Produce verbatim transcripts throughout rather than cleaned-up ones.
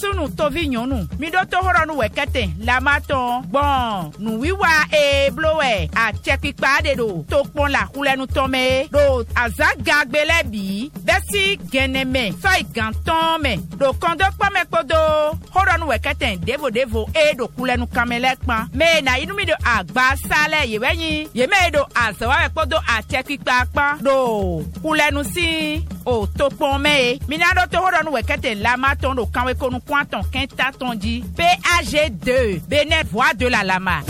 sunu tovi nyonu mi do to horo nu wekete la maton bon nu wiwa e blowe a chepipa de do to pon la kulenu tome do azaga gbelebi besi geneme so iganton me do kondo pa me podo horo nu wekete devo devo e do kulenu kamelekpa me na inu mi do agba sale yeweyin ye me do azawa me podo a chepipa pa do kulenu si o to pon me mi na do to horo nu wekete la maton do kanwe konu kwanton kenta tondi P A G deux Benet voix de la lama.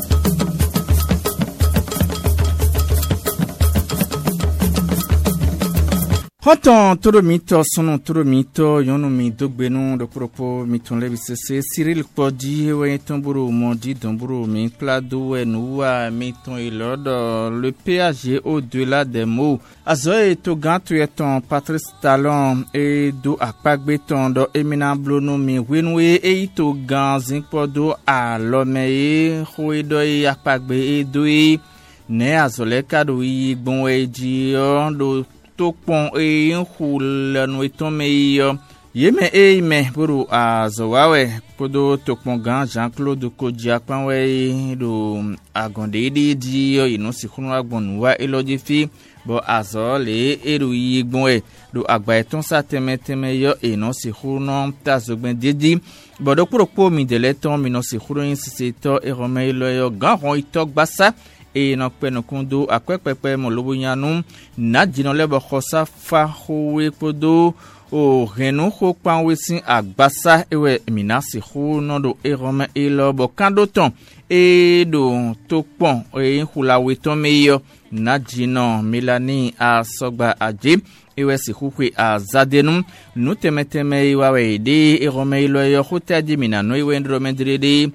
Honton todo mito sono todo mito yono mi dogbenu do propo miton lebi sese Cyril Podi we tomburu mondi domburu mi plado e nuwa miton ilodo le P A G au-delà des mots azoe to gantu eton Patrice Talon e do akpagbe ton do emina blono mi wenwe e to ganzin podo a lomeye hoedo e akpagbe e do e ne azole kado yi gbon e ji do to pon e hul no itome yo yeme e me buru azowawe podo to pon gan Jean-Claude Kodja panwe do agonde di di yo ino si khunu agbonu wa eloji fi bo azole eru yigbon e do agba eton sa teme teme yo ino si khunu tazogben dedi bo do propo mi de leton mi no si khunu insisito e romeilo yo gan ron itok basa e no peno kondo akwepepe mo lobonyanu na jino lebo khosa fa howe podo o renu ho panwe sin agbasa ewe minasi ho no do erome elobo kando ton e do topon e hula weton meyo na jino Melanie asogba aje ewe si hukwe azadenum nu temeteme iwawe de erome elo yo hota di minano ewe ndrome drede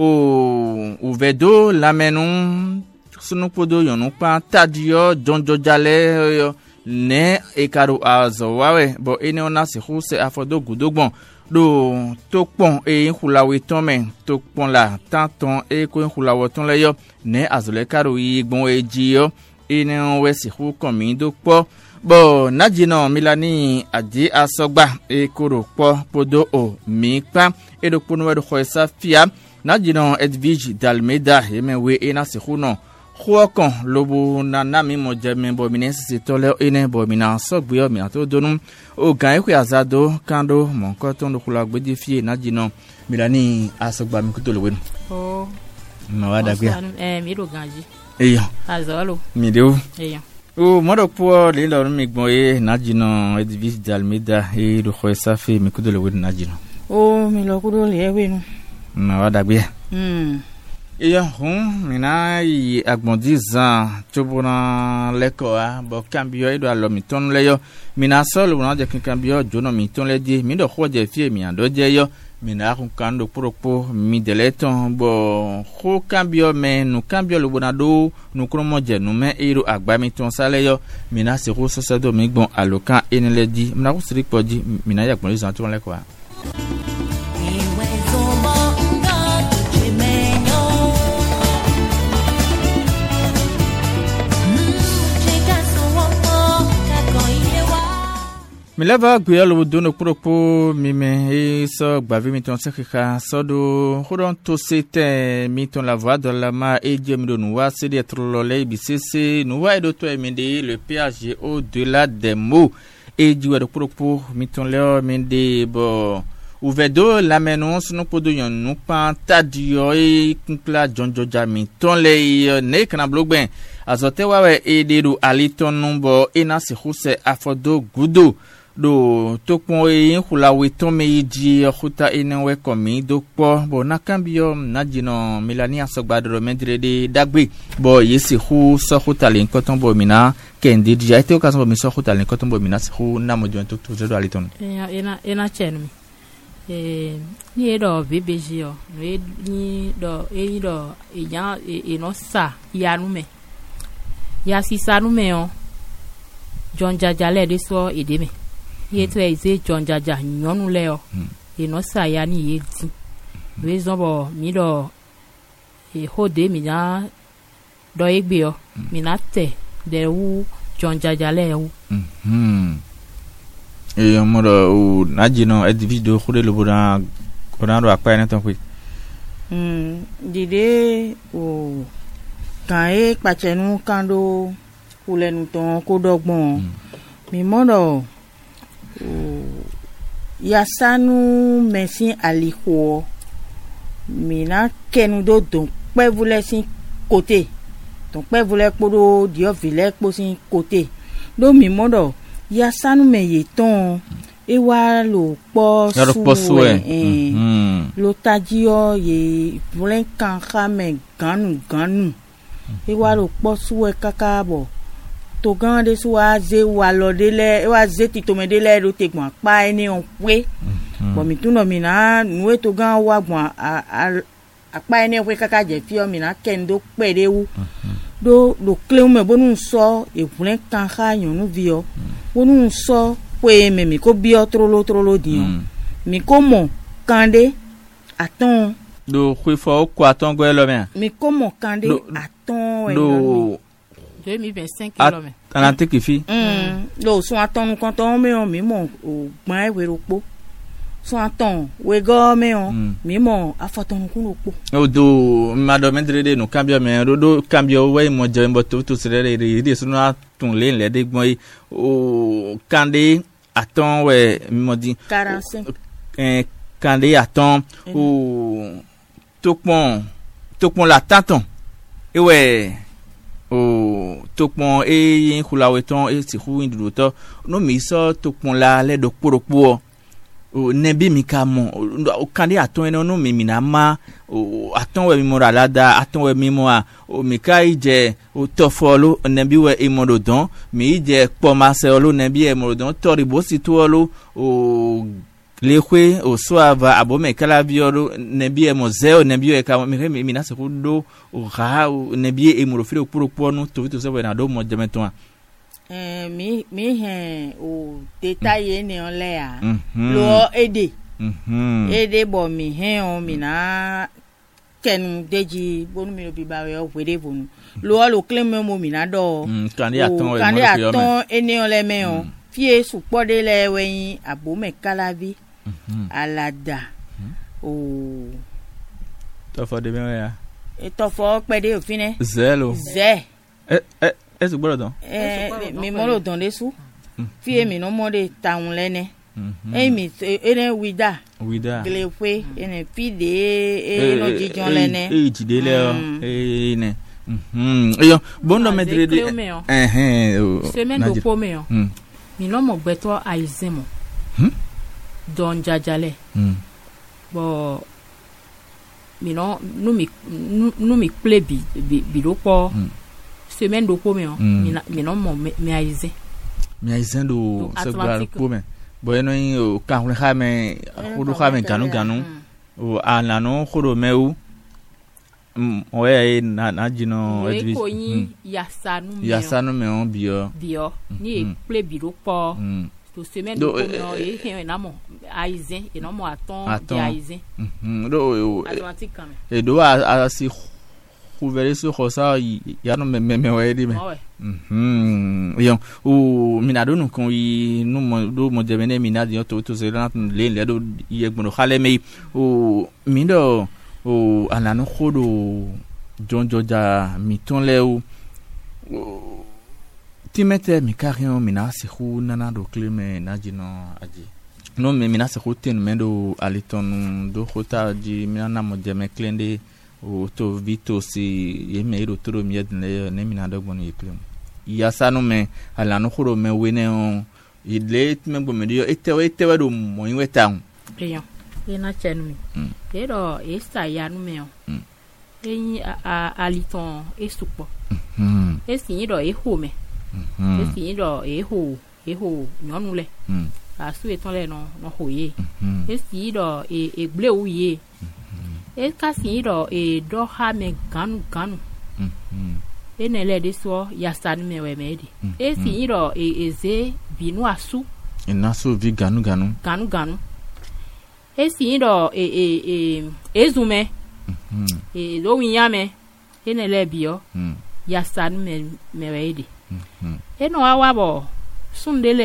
o uvedo lamenum sunu podo yonu pa tadio jonjo jale yo ne ekaru azo wawe bo ene ona se huse afodo gudogbon do tokpon e hulawe tome tokpon la tanton e ko hulawo ton le yo ne azole karu igbon eji yo ene we se hu komindo po bo najino Melanie adi asogba e koro po podo o mi pa e do pono do khoisa fia najino Edwige Dalmeda yemewe ena se huno Khwakon lobo na na mi mo jeme bo mi nesi tole ene bo mi na so gbe mi ato donum o gan e azado kando mon ko ton do khula gbe di fie na jino Melanie asogba mi kuto lowe o ma wada gbe eh mi ro ganji eyo azalo mi de o eyo o mo do po le lo mi gbon e na jino Edwige Dalmeda e do kho safi mi kuto lowe na jino o mi lo kudo le ewe nu ma wada gbe mm Iyo hun mina yi agbondizan tobona leko a bo cambio edo alo mi ton le yo mina solo na je kin cambio jono mi ton le di mi do khoje fie mi ando je yo mina kun kando propo mi de leton bo kho cambio me nu cambio lo bonado nu kromo je nu me ero agba mi ton sale yo mina se ro so so do mi gbon alokan eni le di mina ku siri poji mina ya agbondizan ton leko a mi leva gbe lo do no propo mi me e so gbavi mi ton sekika so do hodon to sete mi ton la voix de la ma e je mi do nou wa se d'être lolé bi cc nou wa e do to e mi de le P A G au-delà des mots e di wa do propo mi ton le mi de bo uvedo la menon no podo yon nou pa tadio e kunkla jonjo jami ton le ne kana blogben azote wa we e de do aliton number e na se huse afodo gudo do tokpon e hula weton me ji khuta enwe komi do po bo nakambio najino Melanie asogba do medrede dagbe bo yesi hu so khuta le nkoton bo mina kendi di ate okaso bo mi so khuta le nkoton bo mina se hu na mo jon to to do aliton ena ena ena chen eh ni edo B B G o ni do e do e ya e no sa ya nu me ya si sa nu me o John Jajale de so ede me yeto eze John Jaja nyonu le o e no sa ya ni yeti reason bo mi do e hode mi na do egbe o mi na te de wu John Jajale wu mhm e moro o najino e video khode lo bora onaro apa ene ton quick mm dide o kan e pachenu kando kulenu ton ko dogbon mi moro o yasanu mesin aliko mina kenu do don pe vule sin côté ton pe vule podo dio vile po sin côté do mi moro yasanu me yeton e wa lo po su eh lo tajio ye vule kan khame ganu ganu e wa lo po su e kakabo to gan de su wa ze wa lo dele e wa ze ti to me dele ro te gbon pa eni on pe bo mi tun no mi na nu e to gan wa gbon apa eni we kaka je fi o mi na kendo pere wu do lo kle me bonu so e vule kan kha yan nu vi o bonu so pe me mi ko bi o trolo trolo dion mi ko mo kande aton do khwe fo ko aton go lo me mi ko mo kande aton do deux mille vingt-cinq kilomètres anante ki fi mm lo so aton kan ton me o mi mo o gbon e we ropo so aton we go me o mi mo afoton kun ropo o do madame drede no cambio me do do cambio we mo je mbo to to sere re re so na tun le le de gbon o kande aton we mi mo di quarante-cinq eh kande aton o tokpon tokpon la tanton e we o tokpon e yin khulawe ton e ti khu indudo to no mi so tokpon la le do poropo o nebi mi ka mo o kande aton eno no mi mi na ma o aton we mi mo ra lada aton we mi mo a o mi ka ije o tofolo nebi we e mo do don mi ije po ma se olo nebi e mo do don tori bo si to olo o lekwe o soava abome kala bioro nebi e mozeo nebi e ka mi mi na se do o ga nebi e mo ro fire puro ponu to to se we na do mo jemeton eh mi mi he o detail ni on le a lo ede mhm ede bo mi he on mi na kenu deji bonu mi bi ba we o wede bonu lo lo claim mo mi na do kandi aton e kandi aton eni on le me on fie su pode le weyin abome kala bi alada o to fo de me ya e to fo pe de ofine zelo ze eh eh est gboro don eh mi mo lo don de su fi emi no mo de taun lene emi ene wida wida glefe ene fi de e no jijon lene e ti de le o e ne mhm eyo bondo medre de eh eh semaine do pome o mi no mo gbeto aizemo don jajale bo mi no nu mi nu mi ple bi bi do po semaine do pome o mi mi no mo mi aize mi aize do se gba pome bo eno yin o ka hun ha me khodo ha me ganu ganu o anano khodo meu o e na na jino e ko yin yasanu me yasanu me on bio bio ni e ple bi do po to semaine do pome o e he na mo aize e no mo aton di aize mhm do Atlantique quand même e do a si couvrir sur ça ya no me me we di me mhm yo o minado no kon yi no mo do mo de bene minado yo to to se ran le le do ye gbono khale me o mindo o anano khodo jonjoja miton le o timete mi karion mina se khu nana do kleme najino aji no me mina se khu ten mendo aliton do khota di mina mo de me klende o to vito si ye me ro tro mi edne ne mina do gbono yiklem ya sanu me ala no khoro me wene on ile me gbo me dio etewe etewe do mo yin weta un eyan e na chenu mi e do e sa ya nu me on e a aliton e supo mhm e si do e ho me mhm e si do e ho e ho nyonu le mhm a su eton le no no hoye e si do e e gble u ye e ka si do e do ha me ganu ganu mhm e ne le de so ya san me we me di e si do e eze binu asu e na so vi ganu ganu ganu ganu e si do e e e ezume mhm e lo winya me e ne le bio ya san me me we di mhm e no awa bo sundele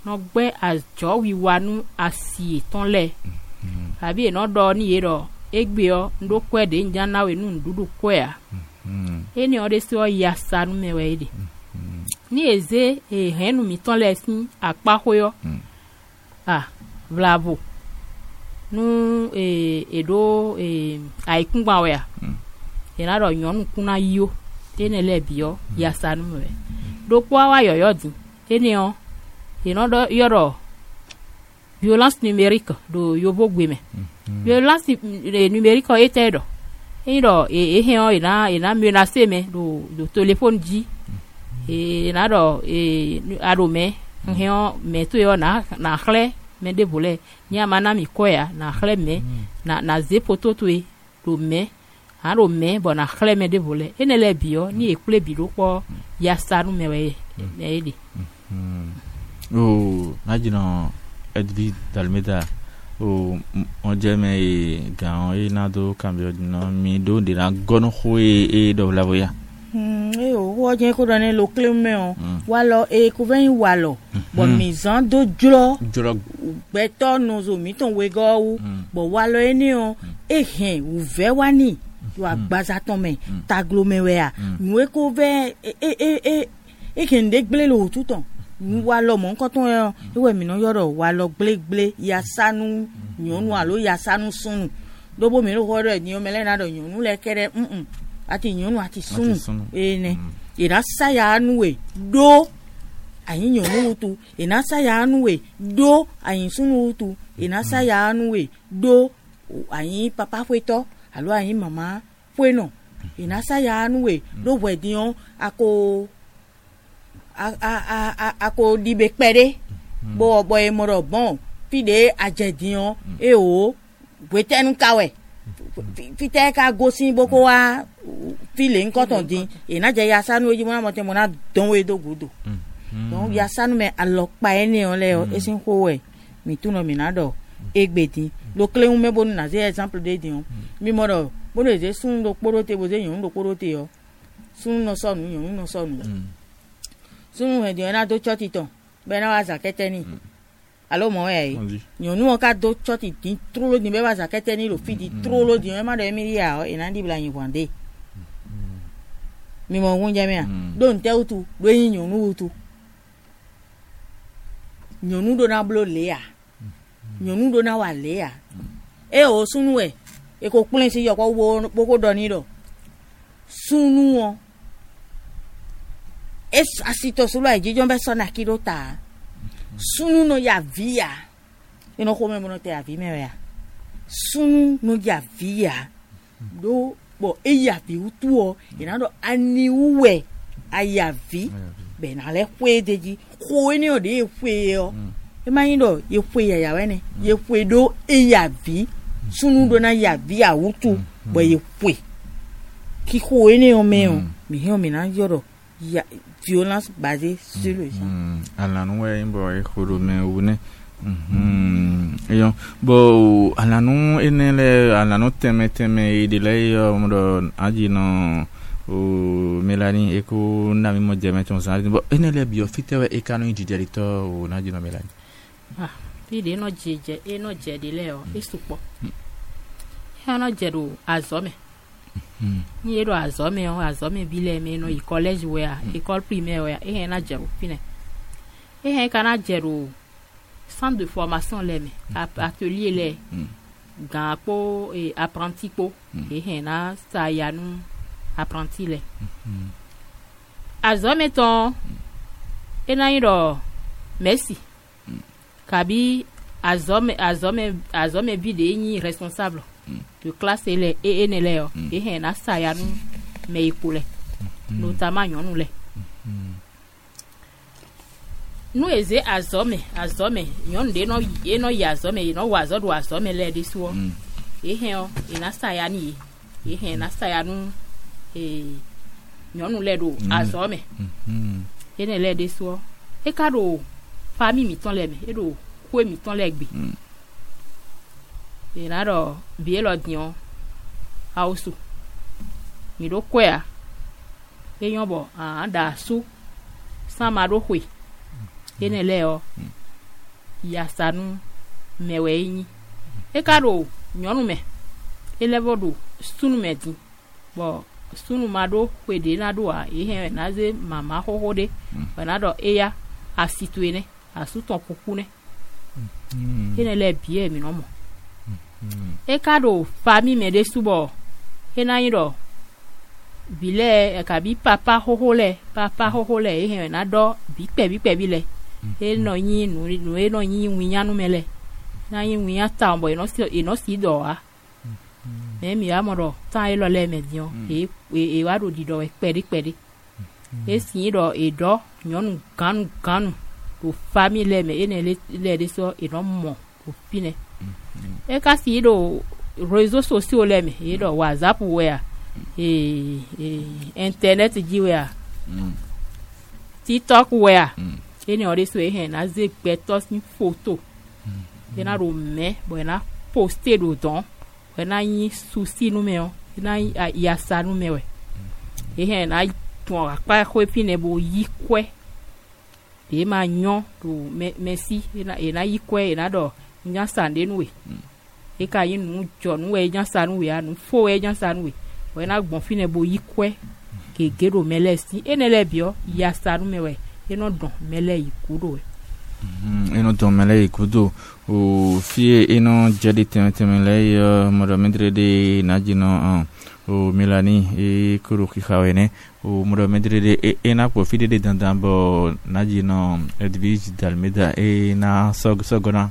no gbe ajo wiwa nu asi ton le abi no do ni yero egbe o ndo kwede nja na we nu ndudu kwea eni o de so ya sanu me we de ni eze e henu mi ton le sin apa hoyo ah bravo nu e edo e aikungba we a ena ro yon kuna yo ene le bio ya sanu me do kwa wa yoyo din eni o eno do yoro violence numérique do yobo gbeme violence numérique était do e do e e o ina ina menacer me do do téléphone ji e na do e arome heo me to yo na na khle me de bole ni amana mi koya na khle me na na ze poto to e do me aro me bo na khle me de bole ene le bio ni ekule bi do po ya sanu me we e di o najino Edvi Dalmeda o onjeme gan e na do cambio no mi do de na gono ho e do lavoya mm e o wo je ko dane lo kleme o wa lo e ko ven wa lo bo mi zan do jlo jlo beto no zo mi ton we go wu bo wa lo eni o e hen u ve wa ni yo agbaza ton me taglome we a nu e ko ve e e e e ken de gble lo tuton wa lo mo nkan ton e we mi no yoro wa lo gble ya sanu nyonu alo ya sanu sunu dobo mi ro re ni o mele na do nyonu le kere mm ati nyonu ati sunu ene ira saya anu we do ayin nyonu tu ina saya anu we do ayin sunu tu ina saya anu we do ayin papa fweto alo ayin mama fweno ina saya anu we do wedion ako a a a a ko dibe pere bo bo e moro bon fide ajedion e o wetenu kawe fite ka gosin boko wa file nkan ton din e na je ya sanu eji mo na mo te mo na don we do gudu don ya sanu me alopa eni on le o esin ko we mi tuno mi na do egbedin lo kleun me bonu na ze example de din mi mo do bo le je sun do porote bo ze yun do porote o sun no sonu yun no sonu sunu he diona do choti ton be na wa zakete ni alo mo e nyonu o ka do choti tin trolo ni be wa zakete ni lo fidi trolo di e ma do emi ya o ina ndi bla yin wande mi mo won je me a do nte utu do yin nyonu utu nyonu do na blo le a nyonu do na wa le a e o sunu e e ko plen si yo ko wo boko do ni do sunu o es asito solo ai jijon be sona kirota sunu no ya via ino come mono te avi me ya sunu no ya via do bo e ya vi utuo ina do ani uwe ayavi be na le kwe deji ko ni o de kwe o e ma yin do ye kwe ya ya we ni ye kwe do e ya vi sunu do na ya via utu bo ye kwe ki ko ni o me o mi he o mi na yoro ya violence basée sur le genre. Alanu we mbo e khuru me une. Mhm. Yo bo alanu enele alanu teme teme idile yo mdo ajino o Melanie eko na mi mo jeme ton sa bo enele bio fitewe e kanu didelito o na jino Melanie. Ah, pide no jeje e no jedile o isupo. Ya no jeru azome. Ni ero azome o azome bile me no i college where e école primaire where e hen na jeru fine e hen kana jeru centre de formation le me atelier le gapo et apprenti po e hen na sayanu apprenti le azome ton e na iro merci kabi azome azome azome bi de ni responsable de classe ele e enele o e hen na sayanu me ikule notamment nyonu le nu eze azome azome nyon de no e no ya azome no wa azodo azome le de so e hen o e na sayani e hen na sayanu e nyonu le do azome e ne le de so e ka do famille mi ton le me e do ko mi ton le gbe e na do bi lo dion hausu mi do kwea e yon bo a da su sama do hwe ene le o yasanu mewe yin e ka do nyonu me e level do sunu me din bo sunu mado kwede na do a e he na ze mama hoho de bana do e ya asituene asuton pokune mm. ene le bie mi no mo mm. e ka do fami me de subo e na yin do bile e ka bi papa hoho le papa hoho le e he na do bi pe bi pe bi le e no yin nu nu e no yin winya nu mele na yin winya ta bo e no si e no si do a me mi amoro ta e lo le me dion e e wa do di do e pedi pedi e si do e do nyonu kanu kanu to famille me ene le le de so e no mo o fine e ka si do réseaux sociaux le me e do WhatsApp we a e e internet ji we a TikTok we a ene ore so e he na ze gbeto sin photo e na ro me bo na poster do don we na yin souci nu me o na ya sa nu me we e he na ton apa ko pine bo yi kwe e ma nyon to merci ena ena yi kwe ena do nya sande nu we e ka yin nu jo nu we nya sa nu we anu fo we nya sa nu we we na gbon fine bo yi kwe ke gero melesi ene le bio ya sa nu me we eno don mele ikudo we eno don mele ikudo o fie eno jadi temele mo do medre de najino o Melanie e kuru ki khawene o mo medre de e na po fide de dandambo najino Edwige Dalmeda e na sog sogona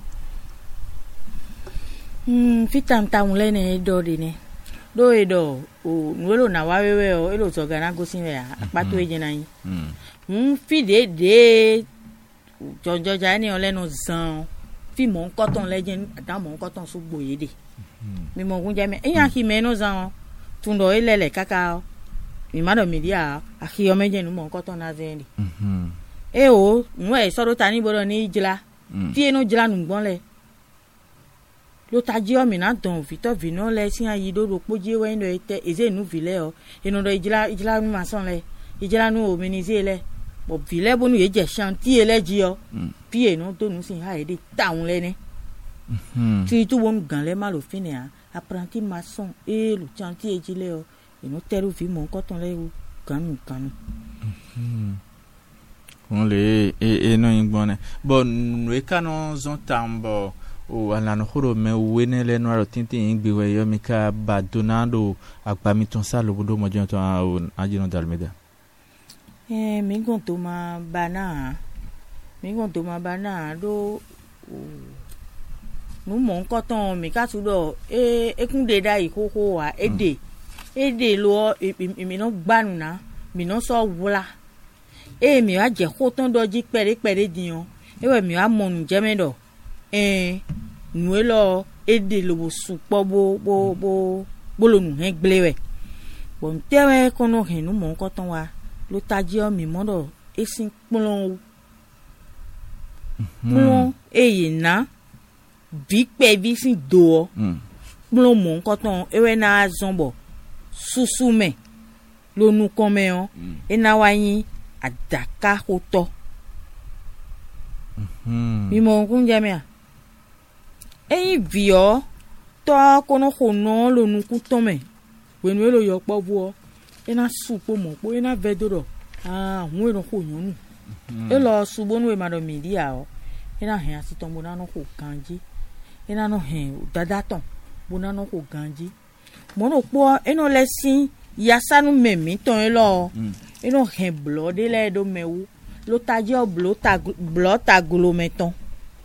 mm fitam tamule ne do de ne do e do o nwelo na wa wewe o elo sogana gosin we apato eje na yin mm fide de jojo ja ni olenu zan fi mo nko ton legend da mo nko ton so gboye de mi mo gun je me eyan ki me no zan tundo ilele kaka mi mado media akiyo meje nu mo nko ton na zendi mhm e o nwe so ro tani bodo ni jila ti eno jila nu gbon le lo taji o mi na don vito vino le sin ayi do ro poje we ndo ete eze nu vile o eno do jila jila nu ma son le jila nu o minize le bo vile bonu ye je chantier eleji o pie no to nu sin ha ede taun le ni mhm ti tu won gan le ma lo fini a apprenti maçon e lu chantier jile o eno teru vi mo nko ton le o kanu kanu mhm on le e e no ingbone bon we kanu zon tambo o ala no horo me wene le no aro tinti ingbe we yo mi ka badonado agbami ton sa lo bodo mo jon to ajino Dalmeda eh mi gon to ma bana mi gon to ma bana do nu mo nko ton mi ka tu do e ekun de da ikoko wa ede ede lo mi no gbanu na mi no so wula e mi wa je ko ton do ji pere pere diyan e we mi wa monu je me do eh nu e lo ede lo bo supo bo bo bo bolonu he glewe bon tewe kono he nu mo nko ton wa lo taji o mi modo esin polon polon eye na bi pe bi sin do polon mo nko ton ewe na zombo susu me lo nu kome o e na wa yin adaka hoto mhm mi mo kun je me a eyin bio to kono kono lo nu ku ton me we nu lo yo po bu o ena supo mo po ena vedoro ah won ero ko yonu e lo subo nu e ma do media o ena hen asiton bo na no ko kanji ena no hen dada ton bo na no ko ganji mo no po eno lesin yasanu memi ton e lo eno hen blood le do mewu lo taji o blood tag blood tagulo meton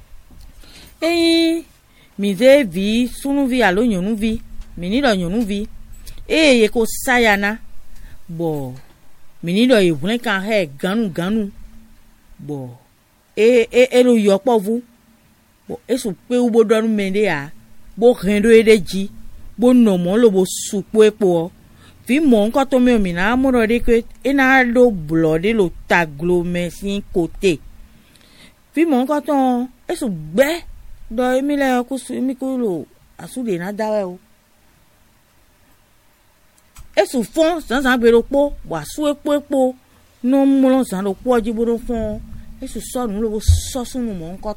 eh mi ze vi sunu vi alo yonu vi mi ni do yonu vi eh ye ko sayana bo mi ni do ibun kan he ganu ganu bo e e e lo yo povu bo esu pe ubo do nu mende a bo rendo edeji bo no mo lo bo supo epo vi mo nko to me mi na mo ro de ke ina do blood lo taglo me sin côté vi mo nko to esu gbe do emi le ko su mi ko lo asude na dawe o esu fon san san gbero po wa su epo epo no mo lo san lo po ji bodo fon esu so nu lo so sunu mo nko ton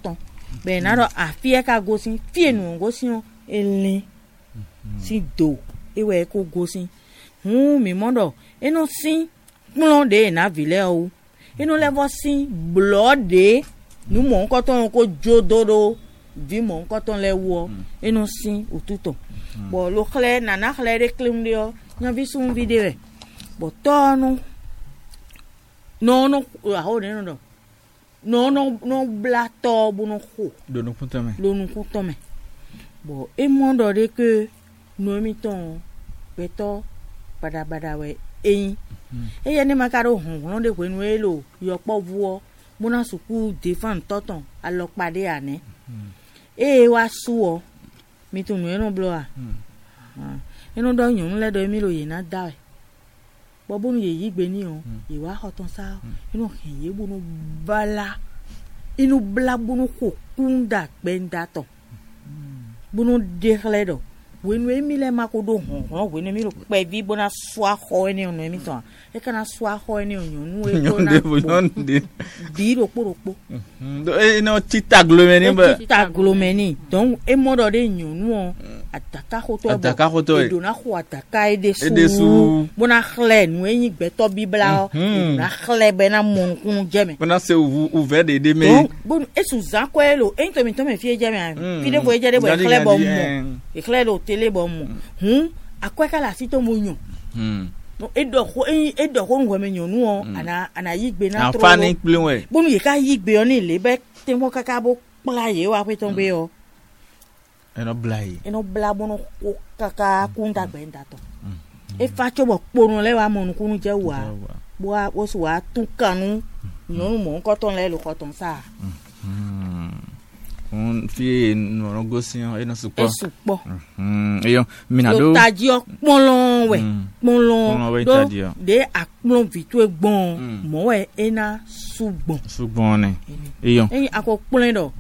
be na do afie ka gosin fie nu gosin elin si do ewe ko gosin hu mi mondo eno sin plon de na vile o eno levo sin blood de nu mo nko ton ko jodoro vi mo nko ton le wo eno sin otuto bo lo kle na na kle de klim de o nya vi sun video bo tonu no no a ho ne no no no no no blato bu no ho do no kuntame lo no kuntame bo e mondo de que no mi ton peto bada bada we eyin e ye ni makaro hun won de kwenu elo yo po vuo bona suku defend toton alopade ane e wa suo mi tun no blo a eno do yun le do mi lo ye na da bo bonu ye yigbe ni o iwa hoton sa inu hin ye bunu bala inu bla bunu ko kunda gbenda to bunu dekle do when we mi le makodo hon hon when mi lo pe bi bona swa ho eni onu mi ton e kana swa ho eni onu nu e bona di ro po ro po do e no tita glomeni ba tita glomeni donc e modo de nyonu o ataka hoto e ataka hoto e do na ho ataka e de su bona khle nu e yin gbe to bibla na khle be na mon kun jeme bona se ouvert de de me donc bon e su zan ko elo e to mi to me fie jeme fi de vo e jade bo khle bo mo e khle do tele bo mo hm akweka la sito mo nyon hm no e do ko e do ko ngwe me nyonu o ana ana yigbe na tro afani plin we bonu ye ka yigbe o ni le be te mo kaka bo pla ye wa pe ton be o eno blai eno bla bono ko kaka kunda gbenda to e fa cho bo porun le wa mo nu kunu je wa bo wa o so wa tun kanu nyonu mo ko ton le lo ko ton sa on fi no gosin e no supo e supo mm eyo minado lo taji o ponlon we ponlon do de akpon vitu egbon mo we ena sugbon sugbon ne eyo eyin akopon do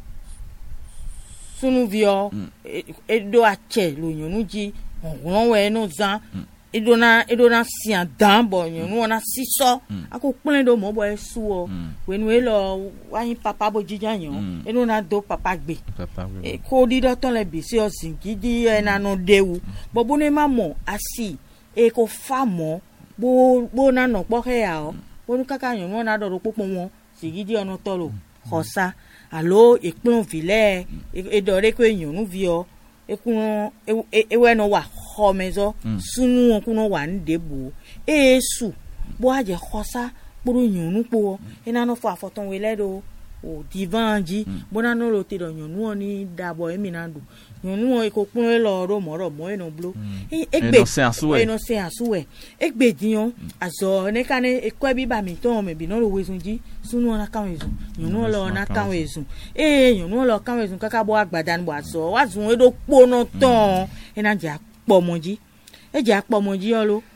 sunu vio e do ache lo yonu ji won we no zan e do na e do na sian dan bo yonu na siso akopon do mo bo e su o we nu e lo wa yin papa bo jijan yan e no na do papa gbe papa gbe e ko di do ton le bi si o sin gidi e na no dewu bo bo ne ma mo asi e ko fa mo bo bo na no po he ya o bo nu kaka yan won na do popo won si gidi ono to lo khosa alo ipon vile e do re ko yan nu vi o e kun e we no wa kho mezo sunu won kun wa ndebo e su bo aje khosa buru nyonu po ina no fa foton we ledo o divanji bona no lo te do nyonu oni dabo emi na do nyonu e ko kun lo ro mo ro mo eno blo e egbe e no se asuwe egbe dion azo ne kan e ko bi ba mi ton me bi no lo wesunji sunu na kan wesun nyonu lo na kan wesun e nyonu lo kan wesun kaka bo agbada ni bo azo wa zun e do po no ton ina ja po moji e ja po moji o lo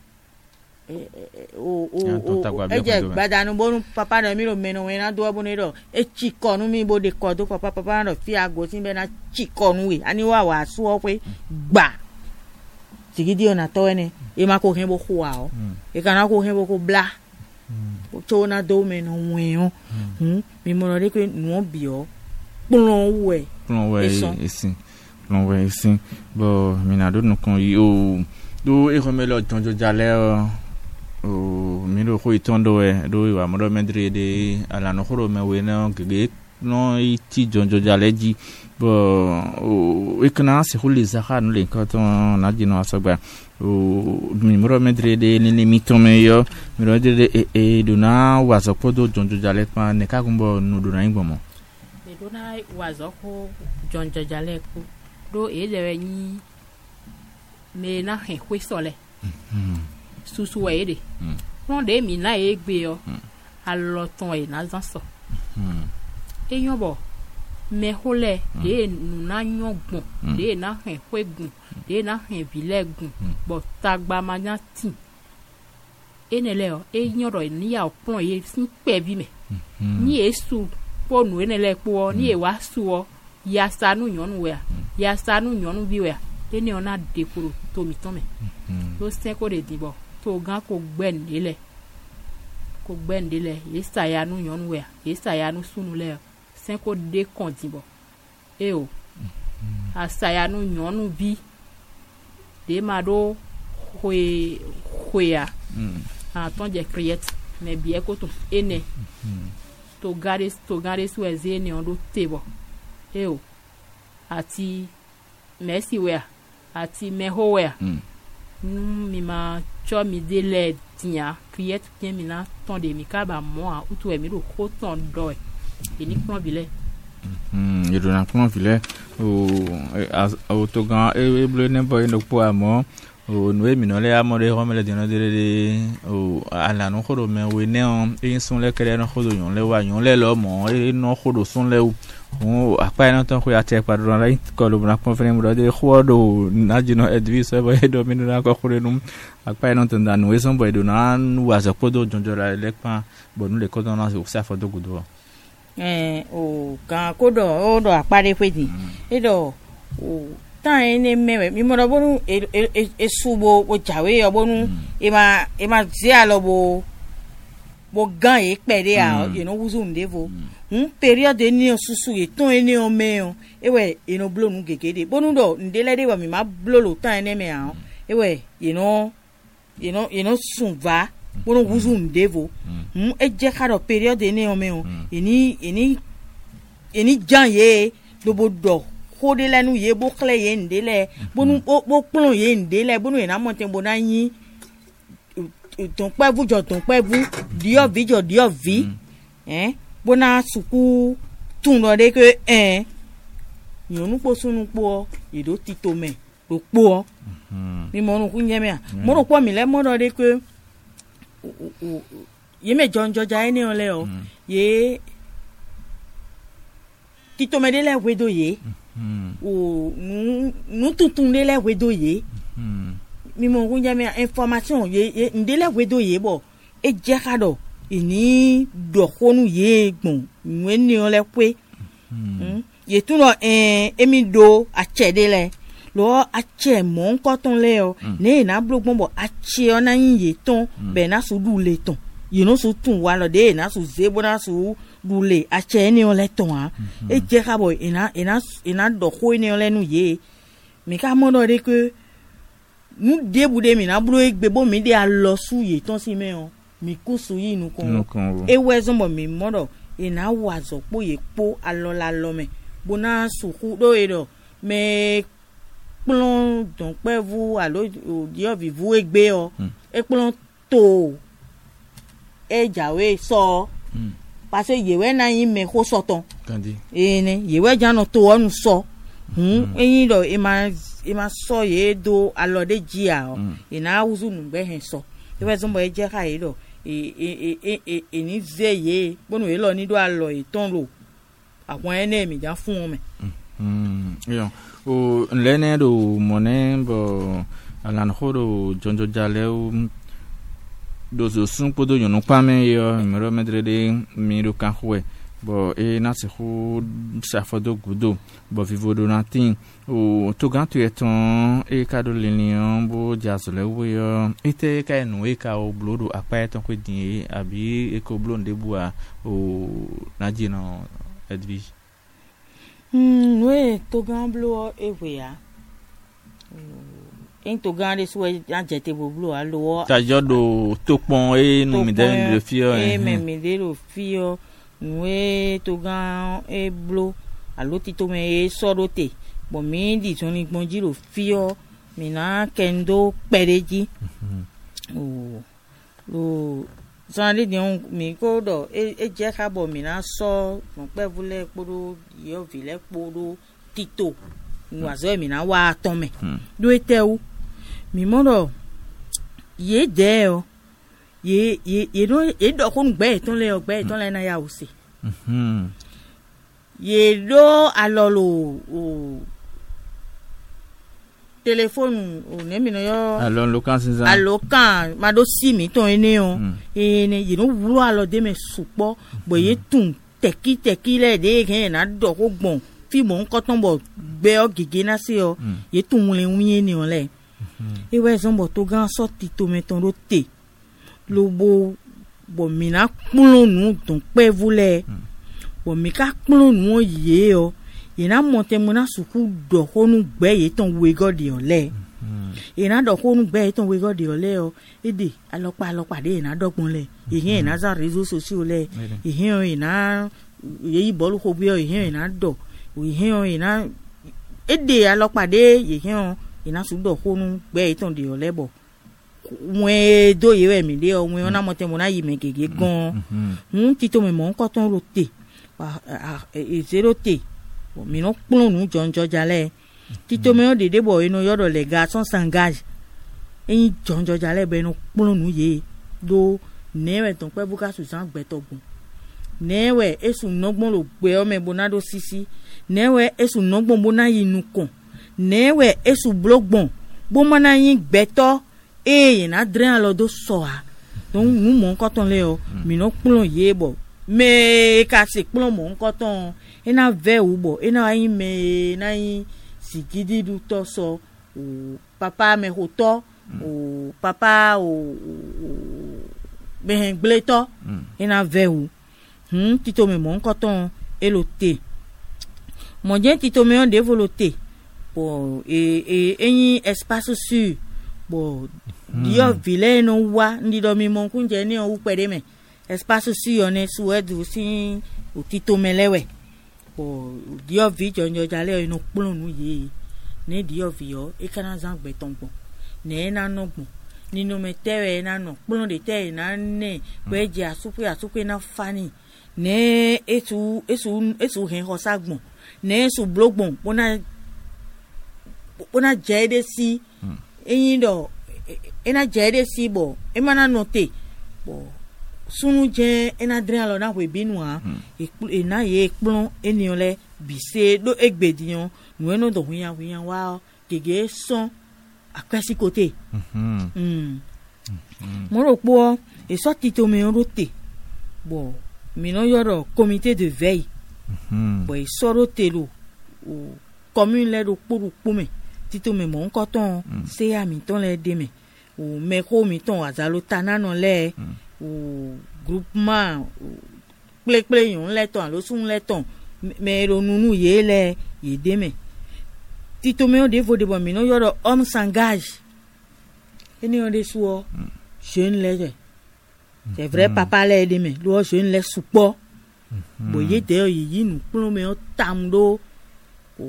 o o o eje gbadanu bonu papa na mi ro meno we na do bonu ro e chikonu mi bo de ko do papa papa ro fi ago tin be na chikonu we ani wa wa su o pe gba tigidi ona to ene e ma ko hen bo ko wa o e kana ko hen bo ko bla o to na do me no we o hm mi mo ro ke nu bi o plon we plon we isin plon we isin bo mi na do no kon yi o do e remelo tonjo jale o miro ko itondo e do wa mo do medre de ala no khoro me we na gege no iti jonjo jaleji bo o ikna se khuli zakha no le ko ton na dino asagba o mi mo do medre de ni mi to me yo mi do de e e do na wa zo ko do jonjo jale pa ne ka gumbo no do na ingbo mo e do na wa zo ko jonjo jale ko do e le ni me na he kwe sole susu we de won de mi na e gbe o aloton e na zan so eyan bo me hole de nu na yan gbon de na he kwe gun de na he bile gun bo tagba ma nya tin enele o eyan ro ni ya opon ye sin pe bi me ni esu ponu enele po ni e wa su o ya sanu yonu we ya sanu yonu bi we eni ona dekuru to mi ton me to se ko de dibo to gan ko gbendile ko gbendile yesa ya nu yon we yesa ya nu sunu le cinq de kondibo e o asaya no nyonu bi de mado hwe hwea a ton je criette mais bien ko to ene to gare to gare so ezene on do tebo e o ati merci wea ati meho wea mm mi ma cho mi de le tia criette bien mi na ton de mi ka ba mo a utu e mi do ko ton do e ni plan vile mm e do na plan vile o o to gan e bleu ne boy no po amo o no mi no le amo de rome le dino de o ala no khodo me we ne on e son le kele no khodo yon le wa yon le lo mo e no khodo son le o apa no ton ko ate pa do la ko lo na confirme do de khodo na jino edvis e boy do mi na ko khodo num apa no ton da no e son boy do na wa za kodo jonjo la le pa bo no le kodo na so sa fodo gudo eh o kan kodo o do apare pedi e do o tan ene me mi mo do bonu e e subo o jawe o bonu e ma e ma zi alo bo bo gan e pere a you know wuzu ndevo un period ni osusu e ton ene o me o e we e no blow nu gegede bonu do ndele de wa mi ma blow lo tan ene me a e we you know you know you know sunva bonu wuzu ndevo un e je ka do period ene o me o eni eni eni jan ye do bo do ko de lenu ye bo kle ye ndele bonu bo plon ye ndele bonu e na monten bo na yin ton pe bu jo ton pe bu dio vi jo dio vi eh bona suku tun lo de ke eh yonu po sunu po ido tito me ro po mi mo nu kunye me mo ro po mi le mo do de ke ye me jonjo ja eni ole o ye tito me de le wedo ye o nu tuntun de le wedo ye mi mo kunye me information ye ndele wedo ye bo e je ka do ini do konu ye gbon nwe ni ole pe ye tun lo eh emi do a chede le lo a che mo nko ton le o ne na blogbon bo a che ona yin ye ton be na su du le ton you know su tun wa lo de na su zebo na su du le a che ni ole ton a e je ka bo ina ina ina do ko ni ole nu ye mi ka mo do de ke nu debu de mi na bro egbe bo mi de a lo su ye ton si me o mi kusu yi nu kon e wezon bo mi modo e na wazo po ye po alola lo me bona suku do e do me plon don pe vous alo dio vi vous egbe o e plon to e jawe so parce yewe na yin me ko so ton kandi e ne yewe jano to onu so hm eyin do e ma e ma so ye do alode jia o e na uzu nu be hen so e wezon bo e je ka e do e e e e e ni zeye bonu e lo ni do alo e ton lo àwọn ene mi ja fún me mm yo o lene do mone bo alan khodo jonjo jale o do zo sun podo yonu pa me yo mi ro medre de mi ro kan khwe bo e na se khu sa fodo gudo bo vivo do natin o to gan tu eton e ka do lenion bo jasole wo yo ite ka nu e ka o blodo apa eton ko din abi e ko blonde bua o na jino edwige hmm we to gan blo e we ya en to gan de so ya jete bo blo a lo ta jodo to pon e nu mi de le fio e me mi de lo fio we to gan e blo alo ti to me e sorote bo mi di so ni gbon jiro fio mi na kendo pereji o lo zande di on mi ko do e e je ka bo mi na so mo pe vule podo yo vile podo tito nu azo mi na wa ton me do ete o mi mo do ye de o ye ye ye do e do ko ngbe ton le ogbe ton le na ya o se mhm ye do alolo o téléphone o ne mi no yo alon lokan sinza alokan ma do si mi ton ene o ene ye no wuro alo de me supo bo ye tun teki teki le de ke na do ko gbon fi mo nko ton bo gbe o gege na se o ye tun le win ene o le e we zon bo to gan so ti to me ton do te lo bo bo mi na punlo nu ton pe vule bo mi ka kplo nu ye o ina monte mona suku do honu gbe ye ton we god de ole ina do honu gbe ye ton we god de ole o ede alopa alopa de ina dogbon le ihin ina za réseaux sociaux le ihin ina ye bolu ko bi o ihin ina do ihin ina ede alopa de ihin ina su do honu gbe ye ton de ole bo mwe do ye we mi de o mwe ona monte mona yi me gege gan hun ti to me mo nko ton rote pa e zero te mi no kplon nu jonjo jale ti to me o dede bo inu yodo le ga son sangage eyin jonjo jale be no kplon nu ye do newe ton pe buka su san gbe togun newe esu nogbon lo gbe o me bonado sisi newe esu nogbon bona yinu kon newe esu blogbon bo mana yin gbe to e na dren lo do so a don mu mo nko ton le o mi no kplon ye bo me ka se kplon mo nko ton ina ve ubo ina yin me na yin sigidi du to so o papa me hoto o papa o behen gleto ina ve u hm tito me mo nko ton elote mo je tito me on développer bo e e eyin espace sur bo dio vile no wa ndi do mi mon kunje ni o pere me espace si one su edu si o tito melewe bo dio vi jonjo jale ino plonu ye ne dio vi o e kana zan gbe tongbon ne na no gbon nínú me tewe na no plon de te na ne we je asupe asupe na fani ne etu esu esu hen ho sagbon ne su blogbon bona bona jede si eyin do ena jede si bo e mana note bo sunu je ena dren lo na we binu a e na ye plon eniyan le bise do egbediyan nu eno do huyan huyan wa gege son akwesi kote mhm mm mo ro po e so ti to me rote bo mi no yoro comité de veille mhm bo e so rote lo o commune le do poru pome ti to me mo nko ton se ami ton le de me o me ko mi ton azalo tanano le o groupement ple ple yon le ton lo sun le ton me ronunu ye le ye de me tito me o de vo de bo mi no yoro homme s'engage eni on de suo jeune le c'est vrai papa le de me lo jeune le supo bo ye de yi nu plon me o tamdo o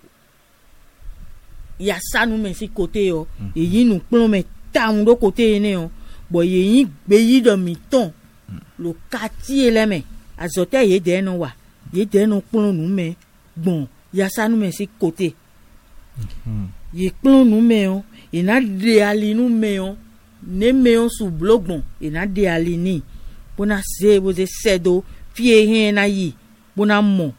ya sanu me si côté o yi nu plon me tamdo côté ne o bo ye yin gbe yi do mi ton lo quartier le me azote ye de no wa ye de no plon nu me bon ya sanu me si côté ye plon nu me o ina de ali nu me o ne me o su blogbon ina de ali ni bona se bo ze sedo fie hen na yi bona mo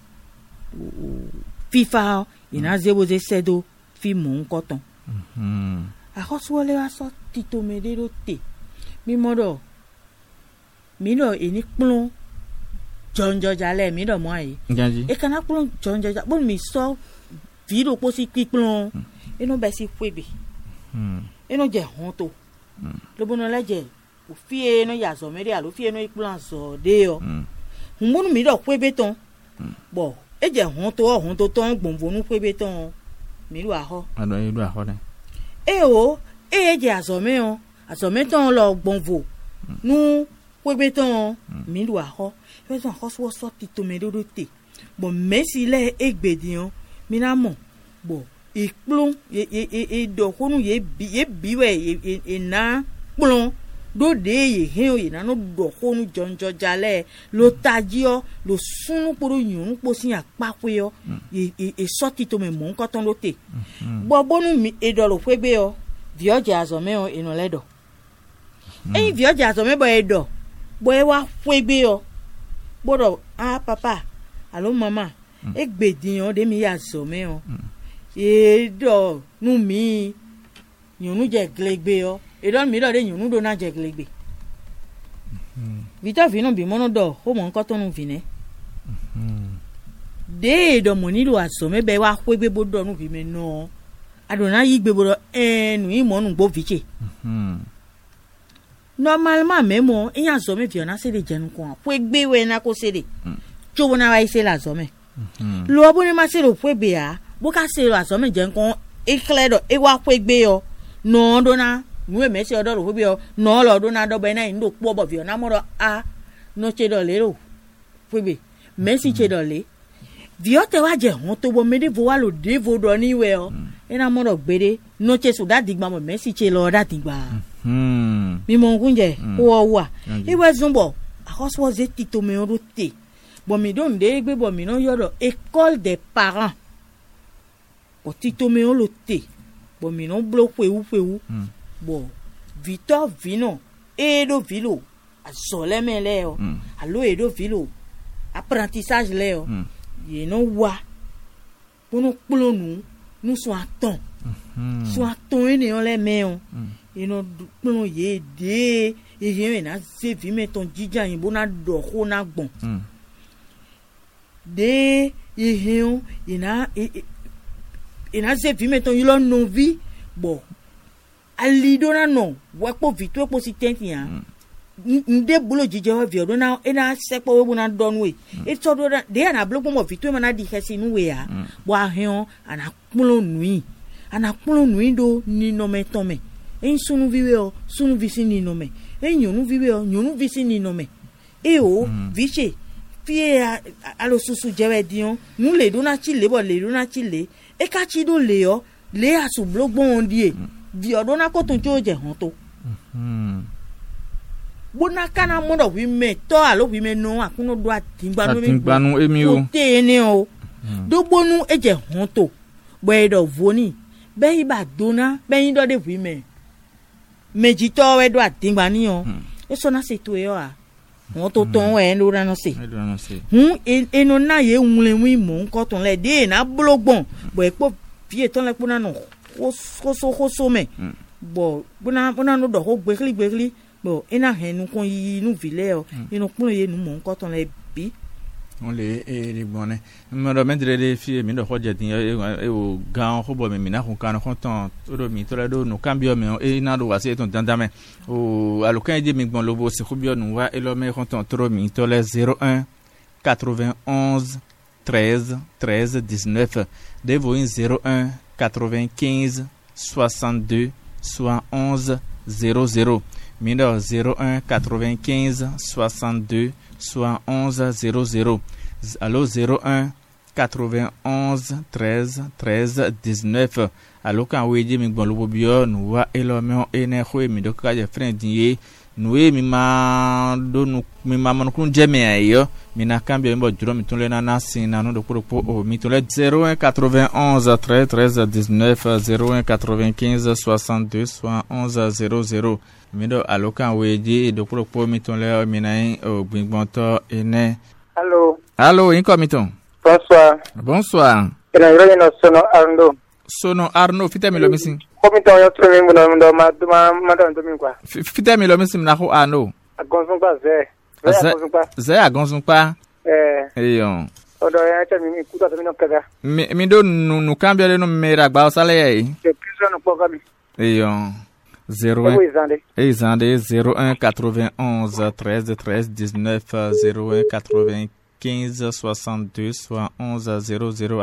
fifa ina ze bo ze sedo fi mo nkoton mhm a hoswole wa so tito me de rote mi modo mi do eni plon jonjo jale mi do mo ayi e kana plon jonjo jale bon mi so viro po si plon e no be si kwebe hmm e no je honto lo bono leje o fie no ya zo meri alo fie no plon so de o mbonu mi do kwebe ton bo e je honto o honto ton gbonvonu kwebe ton mi lu aho ado e lu aho ne e o e je azome o azome ton lo gbonvo nu kwebe ton mi lu aho e so ho so so ti to me do te bo mesi le egbedian mi na mo bo e plon e e e do honu ye bi ye biwe e e na plon do de ye he o ye na no do honu jonjo jale lo tajio lo sunu poro yun po sin apapwe o e e sorti to me mo nko ton lo te bo bonu mi e do lo fegbe o vioje azome o inu ledo e vioje azome bo e do bo e wa fegbe o bodo ah papa allo mama egbediyan de mi ya azome o e do nu mi yunu je glegbe o e do mi do de yunu do na je glegbe mhm vita vino bi mono do ho mo nko tonu vine mhm de do mo ni lo azome be wa kwegbe bodo nu vi me no adona yi gbe bodo enu imo nu gbo viche mhm normalement memo iyan azome vi ona se de jenu ko kwegbe we na ko se de chobona wa ise la zome lo bo ni ma se lo fwe be ya bo ka se la zome je nkan e clear do e wa fwe gbe yo no do na nu e me se odo lo fwe be yo no lo do na do be na ndo po bo bi na mo do a no che do le ro fwe be me si che do le vi o te wa je hon to bo me de vo wa lo de vo do ni we o e na mo do gbede no che so da digba mo me si che lo da digba hmm mi mo kunje wo wa e we zumbo akoswo ze tito me ro te bo mi don de gbe bo mi no yodo école des parents bo tito me o lo te bo mi no blo pe wu pe wu bo Victor Vino edo vilo azole me le o allo edo vilo apprentissage le o ye no wa bono plonu nu so aton so aton ene o le me o ino plonu ye de e ye na se vi me ton jija yin bona do ko na gbon de ye he ina ina se vi me ton yilo no vi bo ali do na no wa po vitu po si tenti ya nde bulo jije wa vi do na ina se po we bona don we e to do de na blo mo vitu ma na di hesi nu we ya bo a he ana pulo nui ana pulo nui do ni no me ton me en sunu viwe o sunu visi ni no me en yonu viwe o yonu visi ni no me e o viche fie alo susu jewe dion nu le do na chi le bo le do na chi le e ka chi do le o le asu blogbon die di odo na ko tun jo je hon to bona kana mo do wi me to alo wi me no akuno do atingba no mi atingba no emi o te ni o do gbonu e je hon to bo e do voni be iba dona be yin do de wi me meji to we do atingba ni o e so na se to e o a won to ton e no ra no se hun e no na ye unle wi mo nko ton le de na blogbon bo e po fie ton le po na no ko so ko so me bo bona bona no do ho gbekli gbekli bo ina henu kon yi nu vile o inu kun ye nu mo nko ton le bi on le e ri bonne me do mendre le fie mi do ho je tin e o gan ho bo me mi na kon kan kon ton o mi to le do no cambio me e na do wa se ton dandame o alokan de mi gbon lobo se khubio nu wa e lo me kon ton tro mi to le zéro un quatre-vingt-onze treize treize dix-neuf de vo in zéro un quatre-vingt-quinze soixante-deux soixante-onze zéro zéro mineur zéro un quatre-vingt-quinze soixante-deux soixante-onze zéro zéro allo zéro un quatre-vingt-onze treize treize dix-neuf allo kan weje mi gbon lobo bio nu wa elo me ene khwe mi do ka je friend die nu e mi ma do nu mi ma mon kun jeme ayo mi na cambio mbo juro mi tun le na na sin na no do pro o mi tun le zéro un quatre-vingt-onze treize treize dix-neuf zéro un quatre-vingt-quinze soixante-deux soixante-onze zéro zéro mi do allo kan weje do pro mi tun le mi na o gbon to ene allo allo in komiton bonsoir bonsoir ina yoro no sono Arno sono Arno fitami lo misin komito yo tremi mo ndo ma ma ma ndo mi kwa fitami lo misin na ko Arno agonzon pa ze ze agonzon pa eh eyon odo ya cha mi kuta mi no kaga mi mi do nu nu cambio le no mera gba osale e je plus no programme eyon zéro un et zande zéro un quatre-vingt-onze treize treize dix-neuf zéro un quatre-vingt-quinze soixante-deux soixante-onze zéro zéro